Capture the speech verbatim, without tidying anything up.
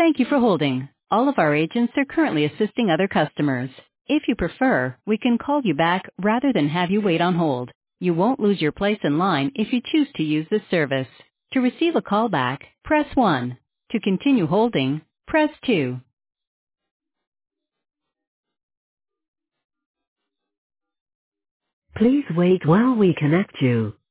Thank you for holding. All of our agents are currently assisting other customers. If you prefer, we can call you back rather than have you wait on hold. You won't lose your place in line if you choose to use this service. To receive a call back, press one. To continue holding, press two. Please wait while we connect you.